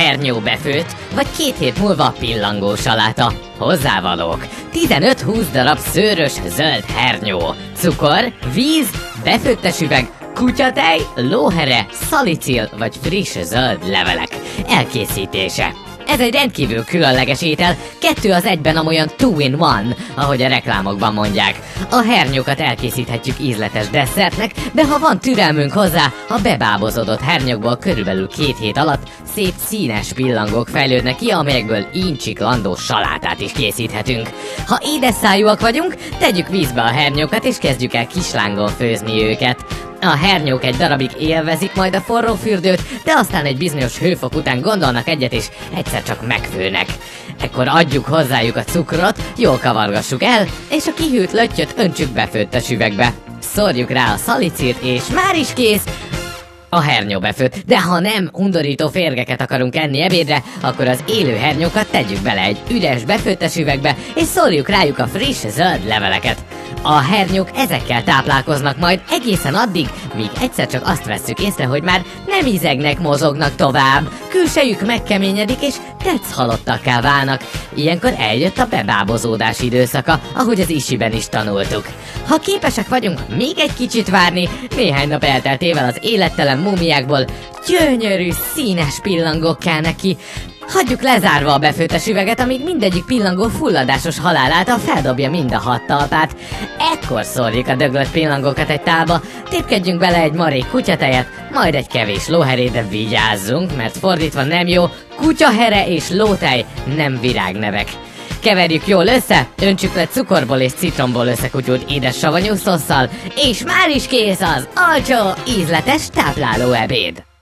hernyó befőtt, vagy 2 hét múlva pillangó saláta. Hozzávalók: 15-20 darab szőrös zöld hernyó, cukor, víz, befőttes üveg, kutyatej, lóhere, szalicil vagy friss zöld levelek. Elkészítése: ez egy rendkívül különleges étel, 2 az 1-ben, amolyan 2-in-1, ahogy a reklámokban mondják. A hernyókat elkészíthetjük ízletes desszertnek, de ha van türelmünk hozzá, a bebábozódott hernyókból körülbelül 2 hét alatt szép színes pillangók fejlődnek ki, amelyekből incsiklandó salátát is készíthetünk. Ha édes szájúak vagyunk, tegyük vízbe a hernyókat és kezdjük el kislángon főzni őket. A hernyók egy darabig élvezik majd a forró fürdőt, de aztán egy bizonyos hőfok után gondolnak egyet és egyszer csak megfőnek. Ekkor adjuk hozzájuk a cukrot, jól kavargassuk el, és a kihűlt löttyöt öntsük befőttes üvegbe. Szórjuk rá a szalicilt, és már is kész a hernyó befőtt. De ha nem undorító férgeket akarunk enni ebédre, akkor az élő hernyókat tegyük bele egy üres befőttes üvegbe, és szórjuk rájuk a friss zöld leveleket. A hernyók ezekkel táplálkoznak majd egészen addig, míg egyszer csak azt vesszük észre, hogy már nem izegnek, mozognak tovább, külsejük megkeményedik és tetszhalottakká válnak. Ilyenkor eljött a bebábozódás időszaka, ahogy az isiben is tanultuk. Ha képesek vagyunk még egy kicsit várni, néhány nap elteltével az élettelen múmiákból gyönyörű, színes pillangók kelnek ki. Hagyjuk lezárva a befőttes üveget, amíg mindegyik pillangó fulladásos halál által feldobja mind a 6 talpát. Ekkor szórjuk a döglött pillangókat egy tálba, tépkedjünk bele egy marék kutyatejet, majd egy kevés lóherét, de vigyázzunk, mert fordítva nem jó, kutyahere és lótej nem virágnevek. Keverjük jól össze, öntsük le cukorból és citromból összekutyult édes savanyú szosszal, és már is kész az olcsó, ízletes tápláló ebéd!